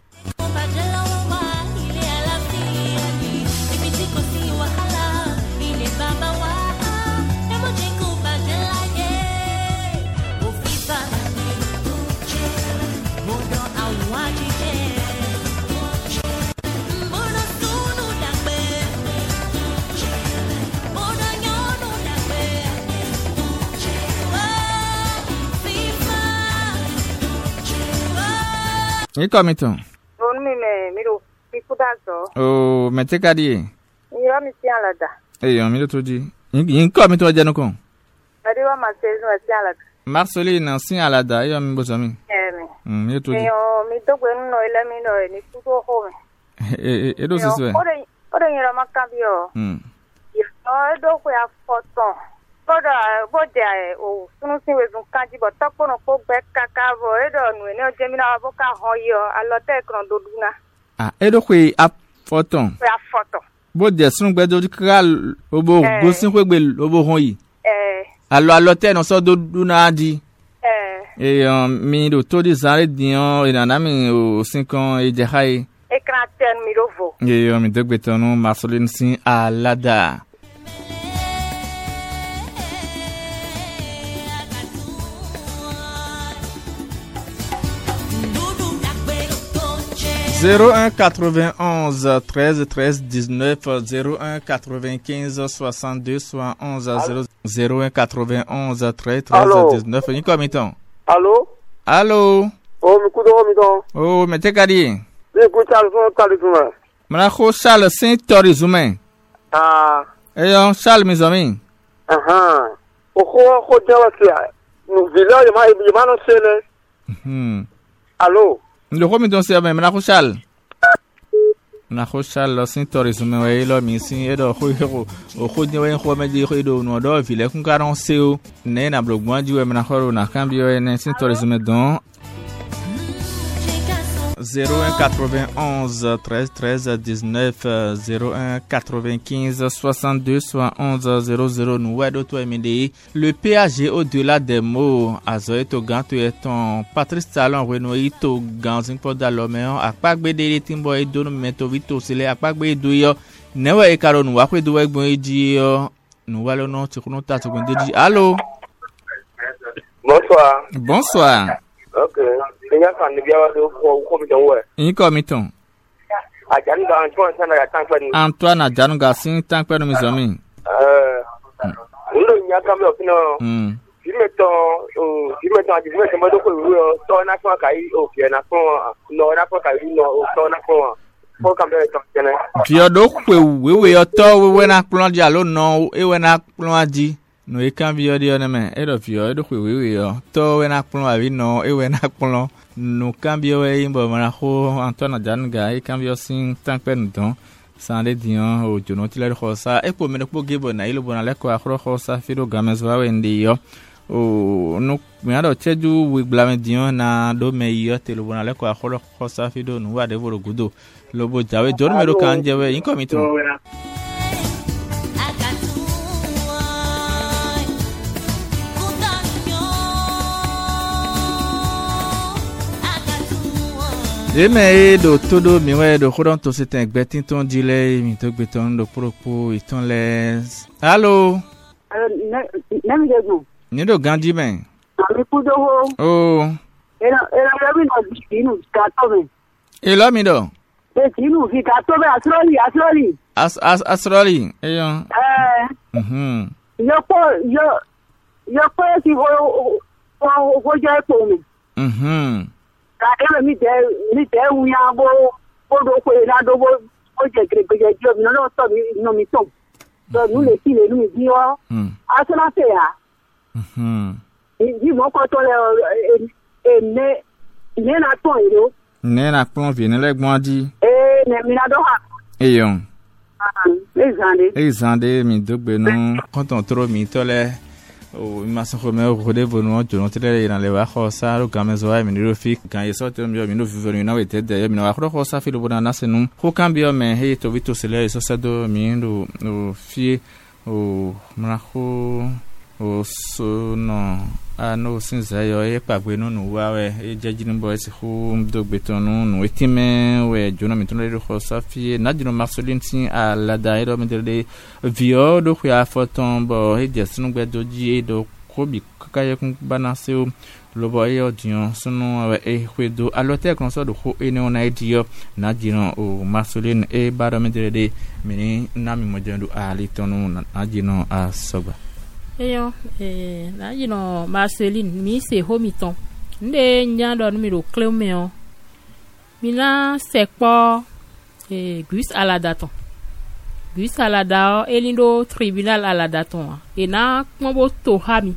ni komito on mi me miro mi kudazo o mete kadi ni ra mi ti alada e yo mi lo toji ni komito je no kon ade wa ma se no ti alada Marceline na sin alada yo mi bozo mi eh mi mm mi toji yo mi to gbe no ile mi no ni kudo ho me e e do sese o de o de yira makabio mm yo do ko ya foto bodo bode o sunu sin we zun kanji bo topo no ko gbe kakavo e do nu ni o je mi na bo ka hoyo alote kron do duna ah e do ko a foto ya foto bode sunu gbe do ka obo go sin ko gbe obo hon yi eh alo alote no so do duna di eh Et euh, mi do to di zare dion e nana mi o cinquante e jehai. Écran ten mi do vo. Et euh, mi dogbe tonu Marceline sin alada. zéro un quatre-vingt-onze treize treize dix-neuf zéro un quatre-vingt-quinze soixante-deux soixante-onze zéro un quatre-vingt-onze treize treize dix-neuf. Ni comme temps. Allô? Allô? Oh, mi kudo mi don. Oh, mais t'es kadi. Mi ku Charles on Charles Zuma. Mala ko Charles Saint Tori Zuma. Ah. Eh on Charles mes amis. Aha. O ko ko jawa sia. No village ma ibi ma no sele. Hmm. Allô? Le ko mi don se mala ko Charles. Na ko Charles Saint Tori Zuma we lo mi sin e do ko ko o ko ni we ko me di ko do no do village kun karon seo. Ne na blogwan di we na ko na cambio e Saint Tori Zuma don zéro un quatre-vingt-onze treize treize dix-neuf zéro un quatre-vingt-quinze soixante-deux soixante-onze zéro zéro nous ouais d'autres M D. Le P A G au-delà des mots azoeto ganto eton Patrice Talon renoito ganzin po dalomeon akpagbe de timbo e dono mento vito sele akpagbe do yo newe e karo nu akwe do egbon eji yo nu walo no ti kuno ta to gondeji. Allô? Bonsoir. Bonsoir. Ok. Nya kan ni biawa do ko ko mi don we. Yin ko mi ton. Ajani ga Antoine sana ya tanpa ni. Antoine Ajanu ga sin tanpa no mi zomi. Eh. Ulo nya kan me opino. Mm. Di meton o di meton di meton mo do ko ru o to na fun kai o fi na fun no na fun kai no o to na fun. Ko kan be to jene. Bio do kwe wewe yo to wewe na plon dia lo no e we na plon aji. No e kan bio di ona me e do bio do kwe wewe yo to we na plon abi no e we na plon no cambio e imbo mara ho Antoine Janga e cambio sin tanpe ndon sande dion o jono tile khosa e po me ko gebo na ilo bona le ko akro khosa fido games wa wendi yo o no me ado cheju we blame dion na do me yo te lo bona le ko akro khosa fido no wa de voro gudo lobo jawe jor me ro kan jewe in komito. Eme do todo mi we do kodon to c'est un gbetin ton dile mi to gbeton do propos iton les. Allô? Allô, na mi dego. Ni do gandi men. Ami kudo ho. Oh. Era era yabi no dinu katove. E lo mi do. E dinu fi katove asroli asroli. As as asroli. E yo. Eh. Mhm. Yo po yo yo po si ho ho ho je po mi. Mhm. Ka ere mi de mi de uya bo bo do ko ina do bo o je gre gre je mi no so mi no mi so so nu le ti le nu mi bi o asana se ya mhm ji mo ko to le e ne ne na to iro ne na plon vi ne le gbon di e ne mi na do ha e yon ah e zande e zande mi dogbe nu konton tro mi to le o imasa ko me o rode vonu jono tele ina le wa khosa ro gamezo ai mi ro fi kan yeso te mi no vivenu na wete de mi na wa khosa fi lo bona na senu ko cambio me he to vito sele so sado mi ndo o fi o mrako o so no ano sinza yo e pagbe no no wa we e jajini boy se khu do betonu no etime we jono mi tun le khosa fi na dino Marceline sin a la dairo mi de vio do khu ya foton bo e jesnu gbe do ji do kobi kakaye kun banase o lo bo e odion sunu we e kwedo alote kon so do khu ene ona idio na dino o Marceline e baro mi de mi na mi mo jendu a litonu na dino a soba. Eyo, eh, na you know Marceline mi se homiton. Nde nyando numero cleo Mina sekpo eh Gus aladaton. Gus alada elindo tribunal aladaton. E na kmobo to hami.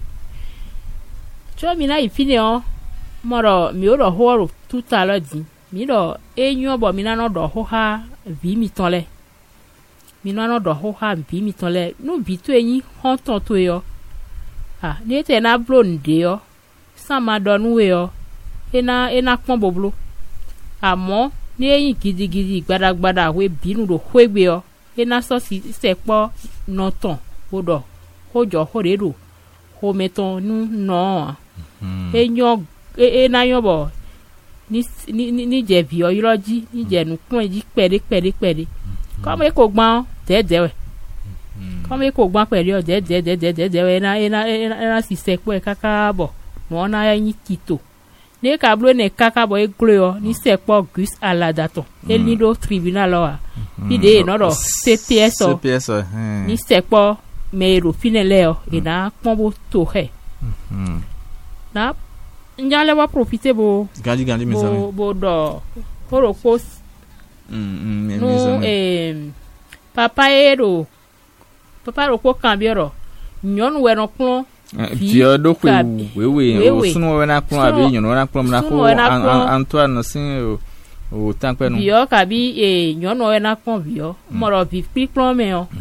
Cho mina ifine o moro mi oro horo tout à l'heure di. Mi do enyo bo mina no do ho ha vi mi tonle. Mi no do ho ha bi mi tonle no bi to eyin hon ton to yo ah ni te na blon de yo sama do nu we yo ena ena pon boblo amo ni eyin gidigidi gbadagbada we bi nu do hwegbe yo ena so si se po no ton odo hojo horedo ho meton nu no enyo e na yo bo ni ni ni je bi o yiroji ni je nu kun ji pere pere pere comme ko gbon de de we comme ko gbon pere o de de de de de we na na na si se po e kaka bo no na yin kito ne ka blo ne kaka bo e glo ni se po gus ala dato e ni do tribunal wa bi de no do C P S o ni se po me ro finele o e na pon bo to he na njale wa profiter bo gandi gandi mes amis bo bo do horo pos mm mm no eh papa ero papa ro ko cambiero nyon we no klon Vio do ku wewe o sunu we na klon abi nyon na klon na ko Antoine sin o tanpe no vio ka bi eh nyon we na klon vio moro bi pi klon me o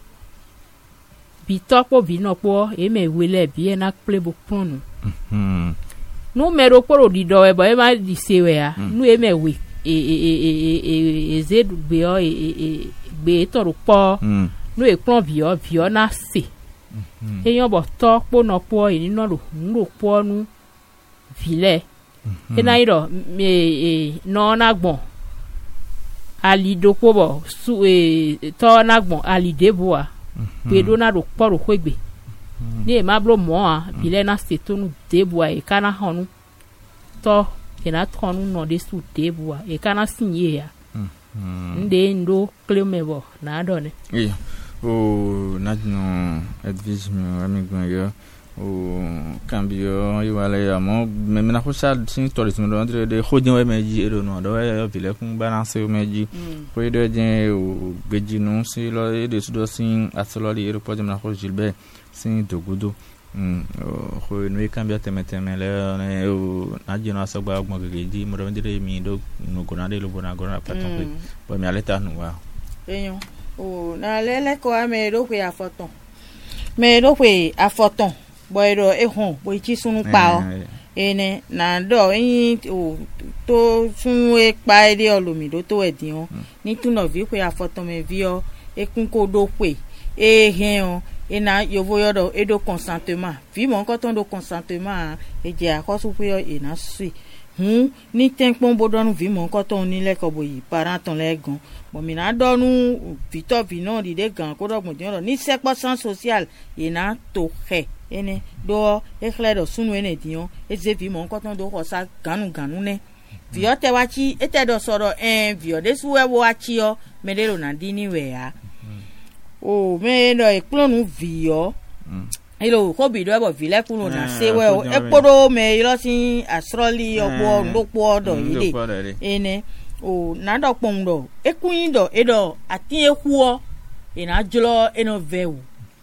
bi topo bi no po e me wele bi na ple bo klon mhm no mero poro di do e bo e ma di sewe ya no e me we e e e e e ze be o e e be to ro po no e klon vio vio na se eyan bo to po no po e ni no ro nro po nu vile e na iro me e no na gbon ali do po bo su e to na gbon ali de bo a pe do na ro po ro kwegbe ni e ma blo mo a vile na se to nu de bo a e kana honu to e na tonu no de su de bo a e kana sinye ya nde ndo klemebo na do ne eh o nadno advise meu amigo yo o cambio yo wale ya mo me na ko sa sin tourisme do entre de xodin we meji ero no do e vile kun balance o meji ko de den o beji non si lo e de do sin asolo li ero pode na ko Gilbert sin dogudo mm ko no cambia teme teme le ne o nadino asogba ogmo gegeji mo do dire mi do no gona de lo bona gona paton pe bo mi aleta no wa eyan o na lele ko ame ro pe afoton me ro pe afoton bo ero e hon bo ti sunu pa o ene na do yin o to sun e pa ere olomi do to edin o ni tun no vi pe afoton me vi o e kun ko do pe e hen o e na yovo yodo e do consentement vi mo nkan ton do consentement e je akosu pe o e na si hun ni tenpon bodonu vi mo nkan ton ni le ko bo yi parent ton le gan bon mi na donu vito vino di de gan ko do gbon di ni sepo san social e na to he ene do e khledo sunu ene dion e ze vi mo nkan ton do ko sa ganu ganu ne vio te wa chi e te do soro en vio de su e wo achi o me de lo na di ni we ya o me do e klonu vio ilo ko bi do e bo vile kuno na se we o e podo me ilo sin astroli ogbo ndopo do ile ene o na do pon do e kun do e do atin eku e na jolo e no vewu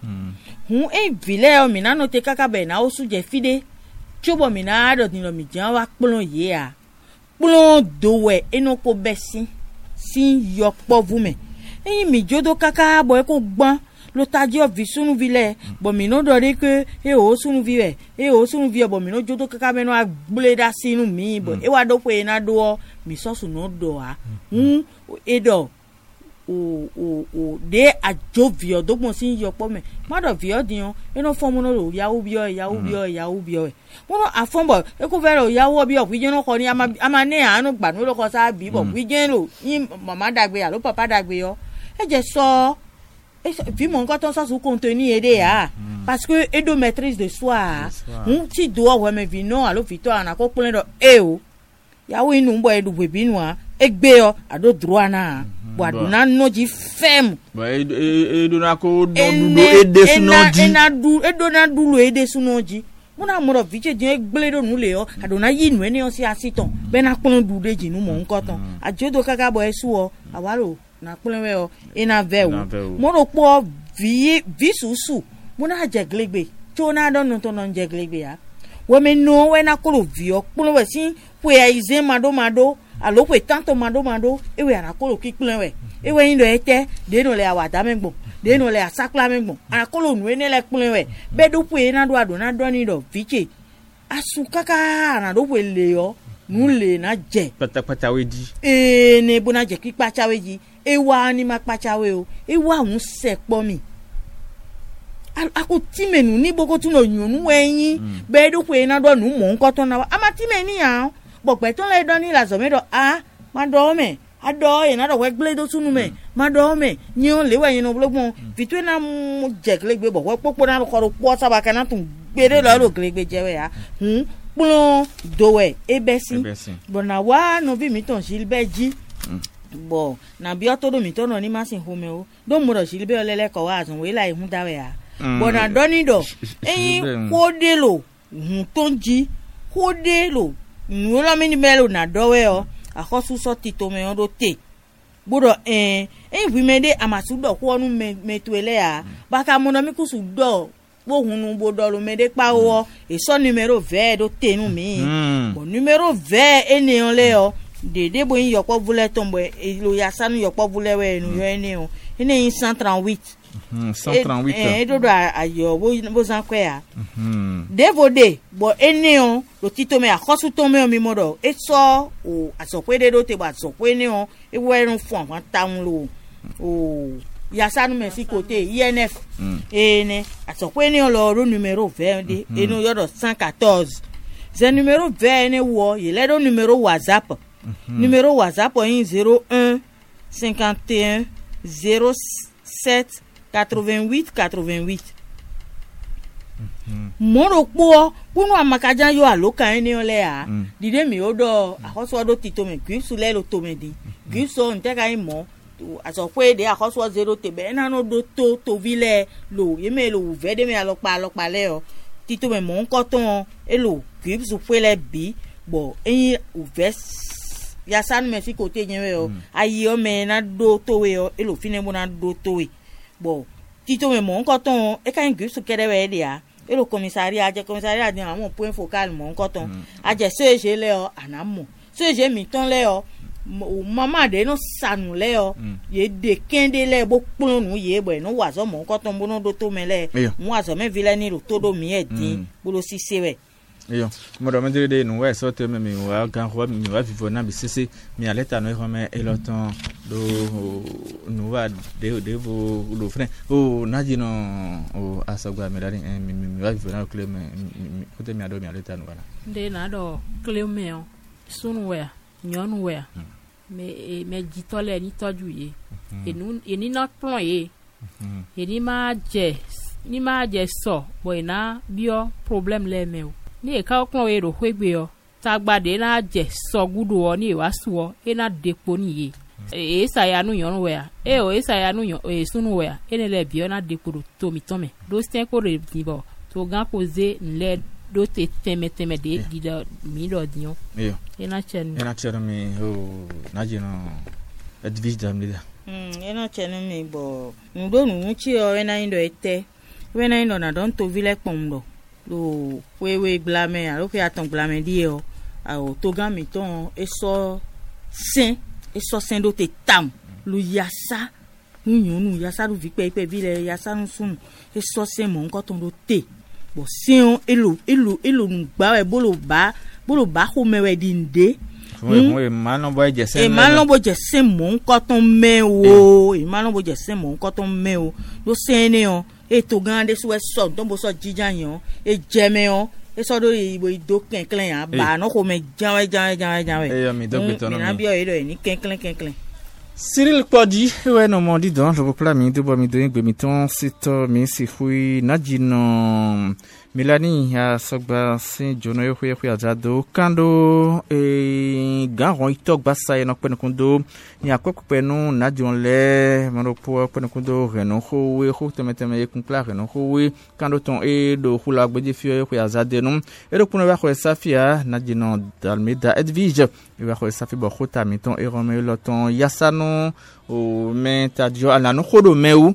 hun e vile o mi na no te kaka be na o su je fide chubo mi na do ni lo mi jan wa polon ye a polon do we e no ko besin sin yo po vu me e mi jodo kaka bo e ko gbon lo taji o vi sunu vile bo mi no do re ke e o sunu viwe e o sunu viwe bo mi no jodo kaka me no agbule da sinu mi bo e wa do pe na do mi so su no do a un e do o o o de ajo vio do mo sin yo po me ma do vio dion e no fo mo no lo ya u bio ya u bio ya u bio e mo no afon bo e ko vero ya u bio wi je no ko ni ama ama ne anu gba no lo ko sa bi bo wi je lo yin mama dagbe ya lo papa dagbe yo e je so et puis mon quand on ça sous contenu aider ah parce que et de maîtrise de soi on ti doit ouais mais vino allo victoire na ko plein de e o ya we nu boy du bebi nu a egbe o ado droit na bo aduna no ji fem bo e do na ko do do e de sunoji e na du e do na du lo e de sunoji mo na mo ro viche je egble do nu le o aduna yi nu eni o si asiton be na pon du de ji nu mo nko ton ajodo kaka bo e su o awaro na plewe o ina vewu mo ro po vi visusu mo na jeglegbe to na don no to no jeglegbe ya we me no we na ko vi o plewe sin we aize mado mado alo we tanto mado mado e we na ko ki plewe e we ndo ete de no le awada megbo de no le asakla megbo ana ko lo nu ene le plewe be do pu na do ado na do ni do viche asu kaka na do we le yo nu le na je patapata we di e ne bona je ki pachawe ji ewa ni ma pachawe o ewa un se po mi ako time nu ni boko tu no nyunu wenyi be do kwe na do nu mo nko to na ama time ni ya bo pe to le do ni la so me do ah ma do me ado e na do we gle do sunu me ma do me ni o le wa yin no blogbon fitu na mu je gle gbe bo popo na ko ro po saba kana tun gbere lo ro gle gbe je we ya hm pulo do we ebesi bo na wa no bi mi ton silbe ji bo na bi o to do mi to no ni ma sin home o do mo do silbe o lele ko wa atun we lai hun da we ya bo na do ni do eyin ko de lo hun ton ji ko de lo nu la mi ni melo na do we o akosu so tito me odo te bodo eh eh wi me de amasu do ko nu me me to ele ya baka mo no mi kusu do bo hunu bodo lo me de pa wo e so numero vingt do te nu mi bo numero vingt ene on le o dede bo yin yopo vule tombo e lo ya sanu yopo vule we nu yo ene o ene yin cent trente-huit cent trente-huit eh do do ayo bo bo san kwe ya devode bo ene o lo tito me akosu to me o mi modo e so o asopwe de do te ba asopwe ne o e wo erun fun àwọn taun lo o ya sanu me si côté I N F ene asopwe ne o lo ro numero vingt de eno yo do cent quatorze ze numero vingt ne wo ye le do numero WhatsApp numero WhatsApp yin zéro un cinquante et un zéro sept quatre-vingt-huit quatre-vingt-huit moro po kunu amakaja yo aloka eni ole a dide mi odo akoso do tito me gipsu le lo to me di gipsu nte ka imo aso pe de akoso zero te be na no do to to vile lo ye me lo vede me alopa alopa le o tito me mo nko ton e lo gipsu pe le bi bo eyin o ves ya san me fi kote yen we o ayi o me na do to we o e lo fine mo na do to we bo tito me mo nko ton e ka gipsu kere we dia et le commissariat a commissariat a dit un point focal mon coton a dit ce j'ai là anamo ce j'ai mis ton là maman de no sanu là ye de kende là bo plon nu ye bo no wazo mon coton bono do to me là mo wazo me vilani lo todo mi e din bo lo si sewe iyo mo do me de no we so te me mi wa kan ho mi wa vivo na bi sisi mi aleta no ho me eloton do no wa de de vo lo fren o naji no o asagwa me dani mi mi wa vivo na kle me ko te mi ado mi aleta no wala de na do kle me o sunu we nyonu we me me jitole ni toju ye enu eni na pon ye eni ma je ni ma je so boy na bio problem le me o ni e ka okun we ro kwegbe o tagbade na je so gudu o ni wa su o e na depo ni ye e saya nu yon we e o e saya nu yon e sunu we ene le bio na depo do to mi tome do sten ko re ni bo to gan poser le do te teme teme de di do mi do dion iyo e na chen e na chen mi o na je no advice dam leader mm e na chen mi bo ndo nu chi o e na indo ete we na indo na don to vile pomdo lo wewe blame a lo ke aton blame di o a o to gan mi ton e so sin e so sin do te tam lu yasa nu nu yasa du vi pe pe vile yasa nu sun e so sin mo nko ton do te bo sin elo elo elo nu gba e bolo ba bolo ba ko mewe di nde mo e ma no bo je sin e ma no bo je sin mo nko ton me o e ma no bo je sin mo nko ton me o do sin ne o e to gan de so so don bo so jijan yan e jeme o e so do ibo ido kenklen ya ba no ko me janwe janwe janwe janwe e yo mi do gbe ton mi na bi o ero ni kenklen kenklen Cyril Podi we no mo di don lo pla mi do bo mi do gbe mi ton sito mi si hui najino Milani ya sogba sin jono yo huye huye azado kando e garon itok basa ye no pene kundo ni akoko penu na jonle mano po pene kundo reno ho we ho teme teme ye kunkla reno ho we kando ton e do hula gbeje fio yo huye azade no e do kuno wa ho safia na jino dalmeda edvige e wa ho safi bo khota miton e rome lo ton yasano o menta dio ala no khodo meu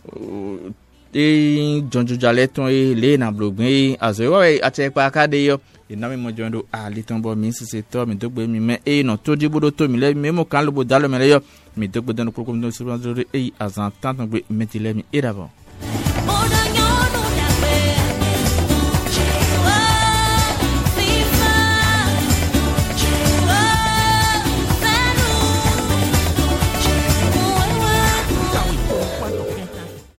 e jonjo jale ton e le na blogbin azo we ate pa kade yo e na mi mo jondo a li ton bo mi se to mi dogbe mi me e no to di bodo to mi le mi mo kan lo bo dalo me le yo mi dogbe don ko ko no so e azan tan ton gbe metile mi e d'avant